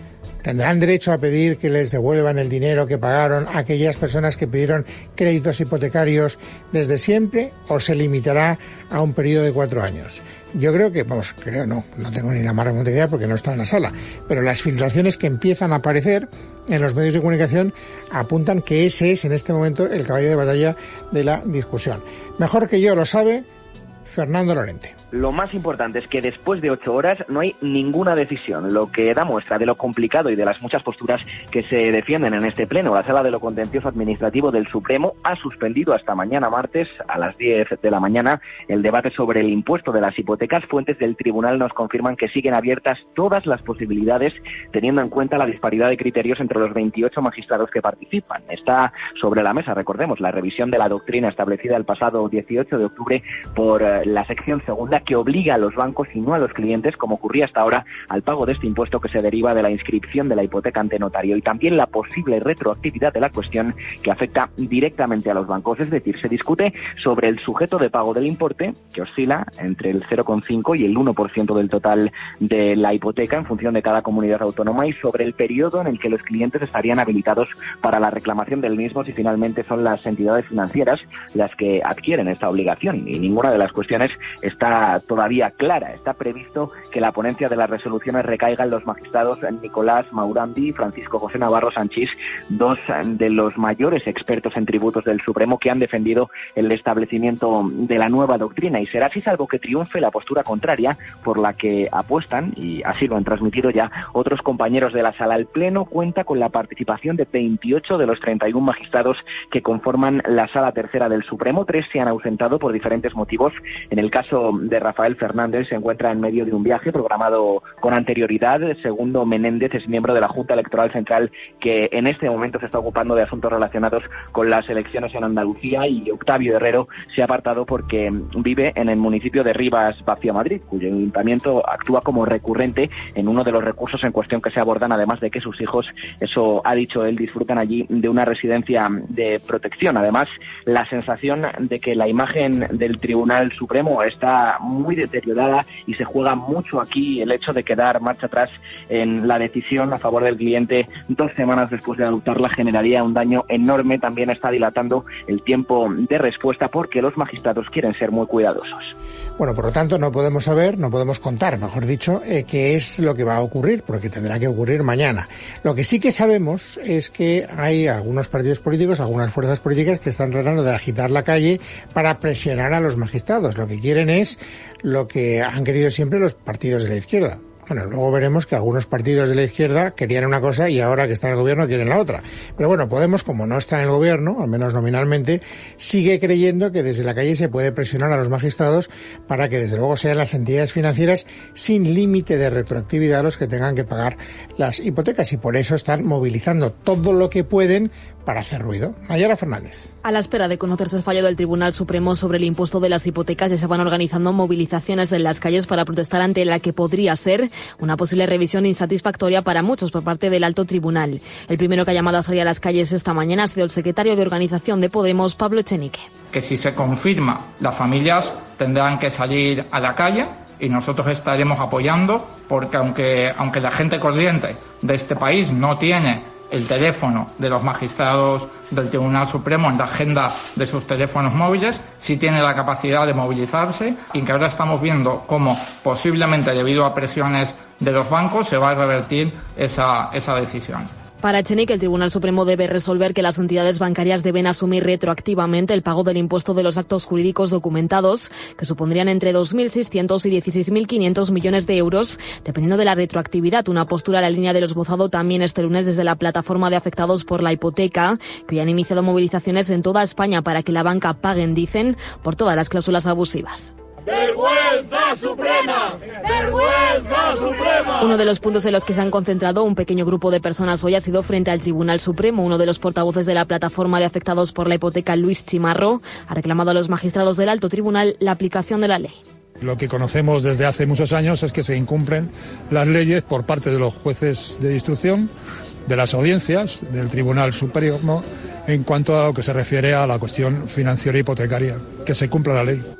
¿Tendrán derecho a pedir que les devuelvan el dinero que pagaron a aquellas personas que pidieron créditos hipotecarios desde siempre o se limitará a un periodo de cuatro años? Yo creo que, vamos, creo no, no tengo ni la más remota idea porque no estaba en la sala, pero las filtraciones que empiezan a aparecer en los medios de comunicación apuntan que ese es en este momento el caballo de batalla de la discusión. Mejor que yo lo sabe Fernando Lorente.
Lo más importante es que después de ocho horas no hay ninguna decisión, lo que da muestra de lo complicado y de las muchas posturas que se defienden en este pleno. La Sala de lo Contencioso Administrativo del Supremo ha suspendido hasta mañana martes a las diez de la mañana el debate sobre el impuesto de las hipotecas. Fuentes del tribunal nos confirman que siguen abiertas todas las posibilidades, teniendo en cuenta la disparidad de criterios entre los veintiocho magistrados que participan. Está sobre la mesa, recordemos, la revisión de la doctrina establecida el pasado dieciocho de octubre por la sección segunda, que obliga a los bancos y no a los clientes, como ocurría hasta ahora, al pago de este impuesto que se deriva de la inscripción de la hipoteca ante notario, y también la posible retroactividad de la cuestión que afecta directamente a los bancos. Es decir, se discute sobre el sujeto de pago del importe, que oscila entre el cero coma cinco y el uno por ciento del total de la hipoteca en función de cada comunidad autónoma, y sobre el periodo en el que los clientes estarían habilitados para la reclamación del mismo, si finalmente son las entidades financieras las que adquieren esta obligación. Y ninguna de las cuestiones está todavía clara. Está previsto que la ponencia de las resoluciones recaiga en los magistrados Nicolás Maurandi y Francisco José Navarro Sanchís, dos de los mayores expertos en tributos del Supremo, que han defendido el establecimiento de la nueva doctrina, y será así salvo que triunfe la postura contraria por la que apuestan, y así lo han transmitido ya otros compañeros de la sala. El pleno cuenta con la participación de veintiocho de los treinta y uno magistrados que conforman la sala tercera del Supremo. Tres se han ausentado por diferentes motivos. En el caso de Rafael Fernández, se encuentra en medio de un viaje programado con anterioridad. Segundo Menéndez es miembro de la Junta Electoral Central, que en este momento se está ocupando de asuntos relacionados con las elecciones en Andalucía, y Octavio Herrero se ha apartado porque vive en el municipio de Rivas Vacía Madrid, cuyo ayuntamiento actúa como recurrente en uno de los recursos en cuestión que se abordan, además de que sus hijos, eso ha dicho él, disfrutan allí de una residencia de protección. Además, la sensación de que la imagen del Tribunal Supremo está muy deteriorada y se juega mucho aquí el hecho de quedar marcha atrás en la decisión a favor del cliente dos semanas después de adoptarla generaría un daño enorme. También está dilatando el tiempo de respuesta porque los magistrados quieren ser muy cuidadosos.
Bueno, por lo tanto, no podemos saber, no podemos contar, mejor dicho, eh, qué es lo que va a ocurrir, porque tendrá que ocurrir mañana. Lo que sí que sabemos es que hay algunos partidos políticos, algunas fuerzas políticas que están tratando de agitar la calle para presionar a los magistrados. Lo que quieren es lo que han querido siempre los partidos de la izquierda. Bueno, luego veremos que algunos partidos de la izquierda querían una cosa y ahora que está en el gobierno quieren la otra. Pero bueno, Podemos, como no está en el gobierno, al menos nominalmente, sigue creyendo que desde la calle se puede presionar a los magistrados para que desde luego sean las entidades financieras sin límite de retroactividad los que tengan que pagar las hipotecas, y por eso están movilizando todo lo que pueden para hacer ruido. Nayara Fernández.
A la espera de conocerse el fallo del Tribunal Supremo sobre el impuesto de las hipotecas, ya se van organizando movilizaciones en las calles para protestar ante la que podría ser una posible revisión insatisfactoria para muchos por parte del alto tribunal. El primero que ha llamado a salir a las calles esta mañana ha sido el secretario de organización de Podemos, Pablo Echenique.
Que si se confirma, las familias tendrán que salir a la calle y nosotros estaremos apoyando, porque aunque, aunque la gente corriente de este país no tiene el teléfono de los magistrados del Tribunal Supremo en la agenda de sus teléfonos móviles, sí tiene la capacidad de movilizarse, y que ahora estamos viendo cómo posiblemente debido a presiones de los bancos se va a revertir esa, esa decisión.
Para Echenique, el Tribunal Supremo debe resolver que las entidades bancarias deben asumir retroactivamente el pago del impuesto de los actos jurídicos documentados, que supondrían entre dos mil seiscientos y dieciséis mil quinientos millones de euros, dependiendo de la retroactividad. Una postura a la línea de lo esbozado también este lunes desde la plataforma de afectados por la hipoteca, que ya han iniciado movilizaciones en toda España para que la banca paguen, dicen, por todas las cláusulas abusivas.
¡Vergüenza suprema! ¡Vergüenza suprema!
Uno de los puntos en los que se han concentrado un pequeño grupo de personas hoy ha sido frente al Tribunal Supremo. Uno de los portavoces de la plataforma de afectados por la hipoteca, Luis Chimarro, ha reclamado a los magistrados del alto tribunal la aplicación de la ley.
Lo que conocemos desde hace muchos años es que se incumplen las leyes por parte de los jueces de instrucción, de las audiencias, del Tribunal Supremo, en cuanto a lo que se refiere a la cuestión financiera hipotecaria, que se cumpla la ley.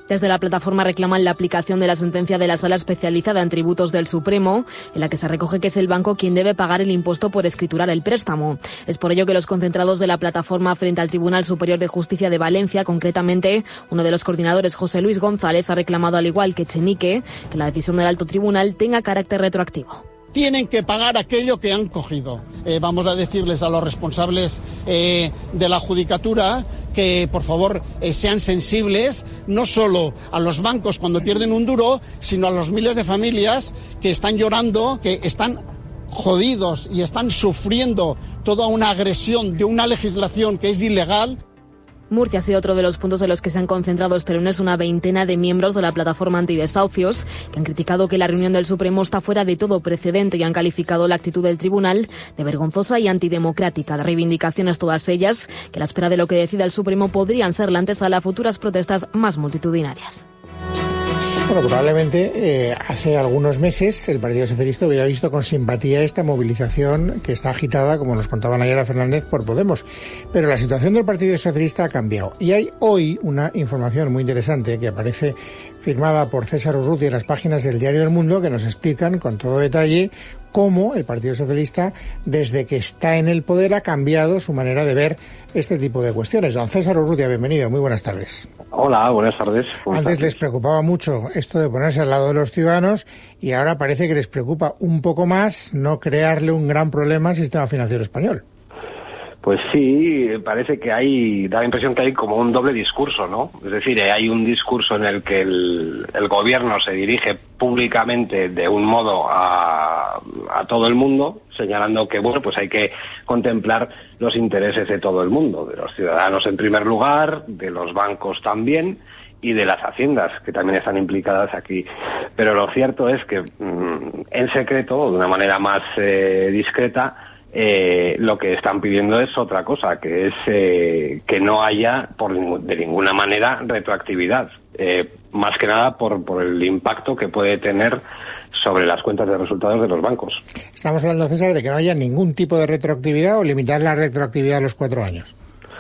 Desde la plataforma reclaman la aplicación de la sentencia de la Sala Especializada en Tributos del Supremo, en la que se recoge que es el banco quien debe pagar el impuesto por escriturar el préstamo. Es por ello que los concentrados de la plataforma frente al Tribunal Superior de Justicia de Valencia, concretamente uno de los coordinadores, José Luis González, ha reclamado, al igual que Echenique, que la decisión del Alto Tribunal tenga carácter retroactivo.
Tienen que pagar aquello que han cogido. Eh, vamos a decirles a los responsables eh, de la judicatura que, por favor, eh, sean sensibles no solo a los bancos cuando pierden un duro, sino a los miles de familias que están llorando, que están jodidos y están sufriendo toda una agresión de una legislación que es ilegal.
Murcia ha sido otro de los puntos en los que se han concentrado este lunes una veintena de miembros de la plataforma antidesahucios, que han criticado que la reunión del Supremo está fuera de todo precedente y han calificado la actitud del tribunal de vergonzosa y antidemocrática. De reivindicaciones todas ellas, que a la espera de lo que decida el Supremo podrían ser la antesala a futuras protestas más multitudinarias.
Bueno, probablemente eh, hace algunos meses el Partido Socialista hubiera visto con simpatía esta movilización que está agitada, como nos contaban ayer a Fernández, por Podemos. Pero la situación del Partido Socialista ha cambiado. Y hay hoy una información muy interesante que aparece firmada por César Urrutia en las páginas del Diario del Mundo, que nos explican con todo detalle cómo el Partido Socialista, desde que está en el poder, ha cambiado su manera de ver este tipo de cuestiones. Don César Urrutia, bienvenido, muy buenas tardes.
Hola, buenas tardes.
Antes les preocupaba mucho esto de ponerse al lado de los ciudadanos y ahora parece que les preocupa un poco más no crearle un gran problema al sistema financiero español.
Pues sí, parece que hay, da la impresión que hay como un doble discurso, ¿no? Es decir, hay un discurso en el que el, el gobierno se dirige públicamente de un modo a, a todo el mundo, señalando que, bueno, pues hay que contemplar los intereses de todo el mundo, de los ciudadanos en primer lugar, de los bancos también, y de las haciendas, que también están implicadas aquí. Pero lo cierto es que, mmm, en secreto, de una manera más eh, discreta, Eh, lo que están pidiendo es otra cosa, que es eh, que no haya por de ninguna manera retroactividad, eh, más que nada por, por el impacto que puede tener sobre las cuentas de resultados de los bancos.
Estamos hablando, César, de que no haya ningún tipo de retroactividad o limitar la retroactividad a los cuatro años.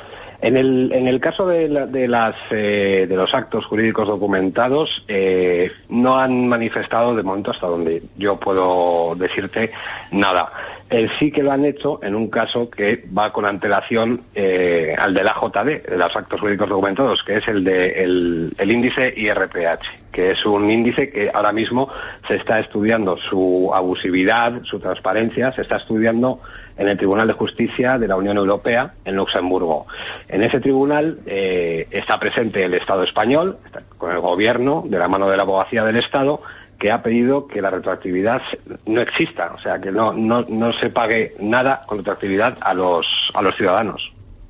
En el, en el caso de, la, de, las, eh, de los actos jurídicos documentados, eh, no han manifestado de momento, hasta donde yo puedo decirte, nada. Eh, sí que lo han hecho en un caso que va con antelación eh, al de la J D, de los actos jurídicos documentados, que es el de el, el índice I R P H, que es un índice que ahora mismo se está estudiando su abusividad, su transparencia, se está estudiando en el Tribunal de Justicia de la Unión Europea en Luxemburgo. En ese tribunal eh, está presente el Estado español, está con el Gobierno, de la mano de la Abogacía del Estado, que ha pedido que la retroactividad no exista, o sea, que no no no se pague nada con retroactividad a los a los ciudadanos.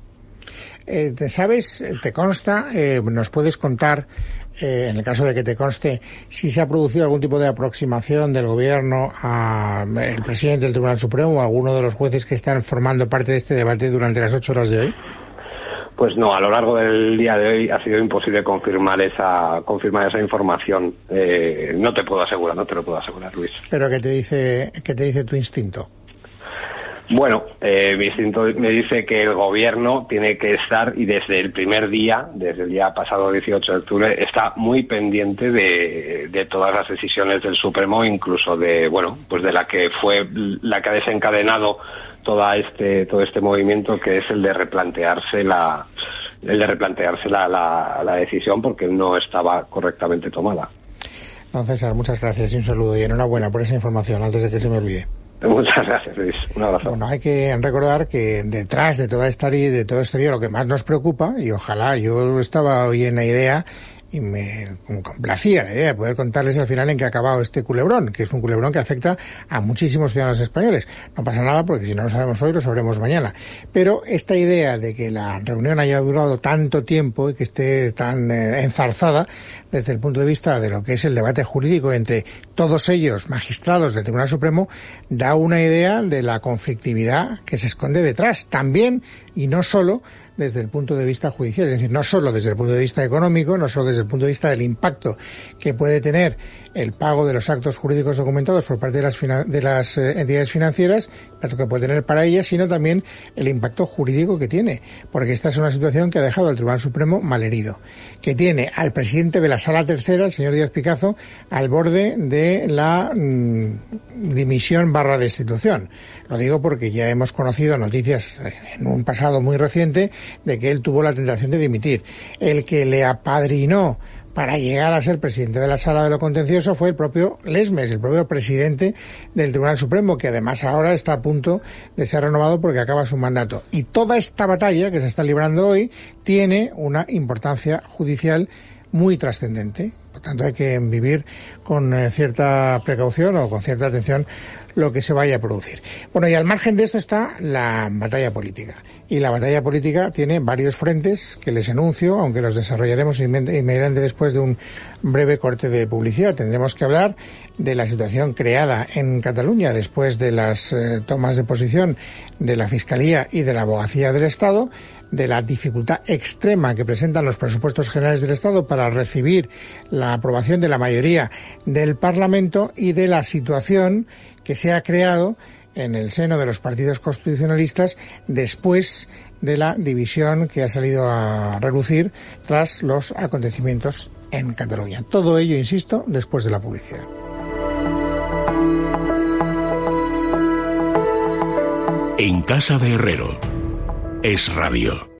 Eh, ¿Sabes, te consta, eh, nos puedes contar, eh, en el caso de que te conste, si se ha producido algún tipo de aproximación del Gobierno al presidente del Tribunal Supremo o a alguno de los jueces que están formando parte de este debate durante las ocho horas de hoy?
Pues no, a lo largo del día de hoy ha sido imposible confirmar esa confirmar esa información. Eh, no te puedo asegurar, no te lo puedo asegurar, Luis.
¿Pero qué te dice, qué te dice tu instinto?
Bueno, eh, mi instinto me dice que el Gobierno tiene que estar, y desde el primer día, desde el día pasado dieciocho de octubre, está muy pendiente de, de todas las decisiones del Supremo, incluso de, bueno, pues de la que fue la que ha desencadenado toda este todo este movimiento, que es el de replantearse la el de replantearse la, la, la decisión, porque no estaba correctamente tomada.
Don César, muchas gracias y un saludo y enhorabuena por esa información, antes de que se me olvide.
Muchas gracias, Luis. Un abrazo.
Bueno, hay que recordar que detrás de toda esta de todo este lío, lo que más nos preocupa, y ojalá, yo estaba hoy en la idea y me complacía la idea de poder contarles al final en qué ha acabado este culebrón, que es un culebrón que afecta a muchísimos ciudadanos españoles. No pasa nada, porque si no lo sabemos hoy, lo sabremos mañana. Pero esta idea de que la reunión haya durado tanto tiempo y que esté tan eh, enzarzada desde el punto de vista de lo que es el debate jurídico entre todos ellos, magistrados del Tribunal Supremo, da una idea de la conflictividad que se esconde detrás, también y no solo desde el punto de vista judicial, es decir, no solo desde el punto de vista económico, no solo desde el punto de vista del impacto que puede tener el pago de los actos jurídicos documentados por parte de las, de las eh, entidades financieras, tanto que puede tener para ellas, sino también el impacto jurídico que tiene, porque esta es una situación que ha dejado al Tribunal Supremo malherido, que tiene al presidente de la Sala Tercera, el señor Díaz Picazo, al borde de la mmm, dimisión barra destitución. Lo digo porque ya hemos conocido noticias en un pasado muy reciente de que él tuvo la tentación de dimitir. El que le apadrinó para llegar a ser presidente de la Sala de lo Contencioso fue el propio Lesmes, el propio presidente del Tribunal Supremo, que además ahora está a punto de ser renovado porque acaba su mandato. Y toda esta batalla que se está librando hoy tiene una importancia judicial muy trascendente. Por tanto, hay que vivir con eh, cierta precaución o con cierta atención lo que se vaya a producir. Bueno, y al margen de esto está la batalla política. Y la batalla política tiene varios frentes que les anuncio, aunque los desarrollaremos inmediatamente después de un breve corte de publicidad. Tendremos que hablar de la situación creada en Cataluña después de las eh, tomas de posición de la Fiscalía y de la Abogacía del Estado, de la dificultad extrema que presentan los presupuestos generales del Estado para recibir la aprobación de la mayoría del Parlamento y de la situación que se ha creado en el seno de los partidos constitucionalistas después de la división que ha salido a relucir tras los acontecimientos en Cataluña. Todo ello, insisto, después de la publicidad.
En Casa de Herrero, Es Radio.